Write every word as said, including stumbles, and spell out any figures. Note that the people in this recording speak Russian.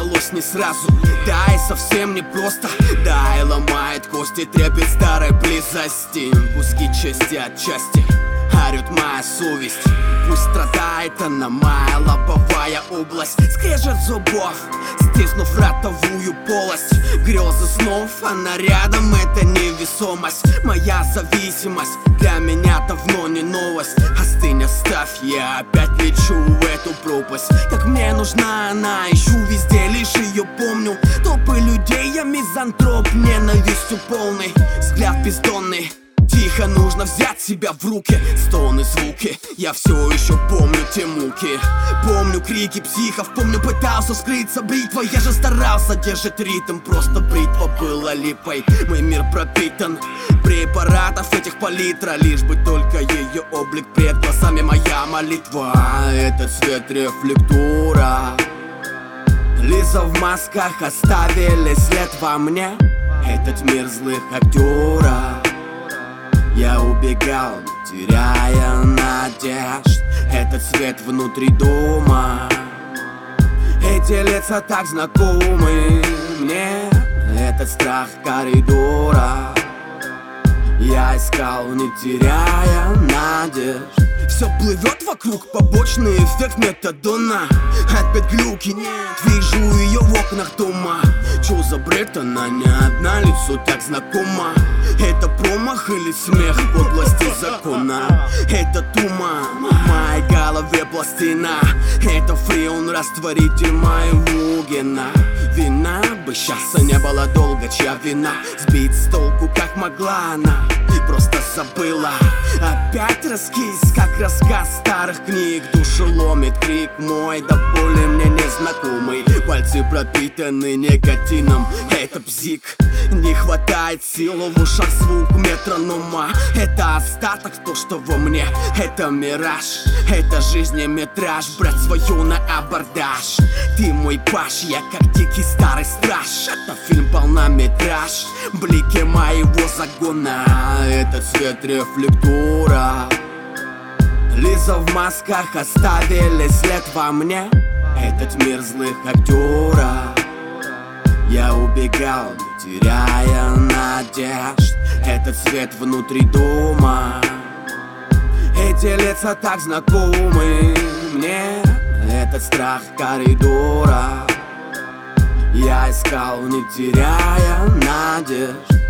удалось не сразу. Да, и совсем не просто. Да, и ломает кости, трепет старой близости. Куски части от части, орёт моя совесть. Пусть страдает она, моя лобовая область. Скрежет зубов, стиснув ротовую полость. Грезы снов, она рядом, это невесомость. Моя зависимость для меня давно не новость. Остынь, оставь, я опять лечу в эту пропасть. Как мне нужна она, ищу везде, лишь ее помню. Толпы людей, я мизантроп, ненавистью полный. Взгляд бездонный. Тихо, нужно взять себя в руки. Стоны, звуки, я все еще помню те муки. Помню крики психов, помню пытался скрыться бритвой. Я же старался держать ритм, просто бритва была липой. Мой мир пропитан препаратов этих палитра. Лишь бы только ее облик пред глазами моя молитва. Этот цвет рефлектура. Лица в масках оставили след во мне. Этот мир злых актеров. Я убегал, теряя надежд. Этот свет внутри дома. Эти лица так знакомы мне. Этот страх коридора. Я искал, не теряя надежд. Все плывет вокруг, побочный эффект метадона. Опять глюки, нет, вижу ее в окнах дома. Чё за бред, она не одна, лицо так знакомо. Это промах или смех в области закона? Это туман в моей голове пластина. Это фреон, растворитель моего гена. Вина бы сейчас не было долго, чья вина? Сбить с толку как могла она, просто забыла. Опять раскис, как рассказ старых книг. Душу ломит крик мой, до боли мне незнакомый. Пальцы пропитаны никотином, это бзик. Не хватает сил, в ушах звук метронома. Это остаток, то, что во мне. Это мираж, это жизнеметраж. Брать свою на абордаж. Ты мой паш, я как дикий старый страж. Это фильм полнометраж, блики моего загона. Это цвет рефлектура. Лица в масках оставили след во мне. Этот мир злых актеров. Я убегал, не теряя надежд. Этот свет внутри дома. Эти лица так знакомы мне. Этот страх коридора. Я искал, не теряя надежд.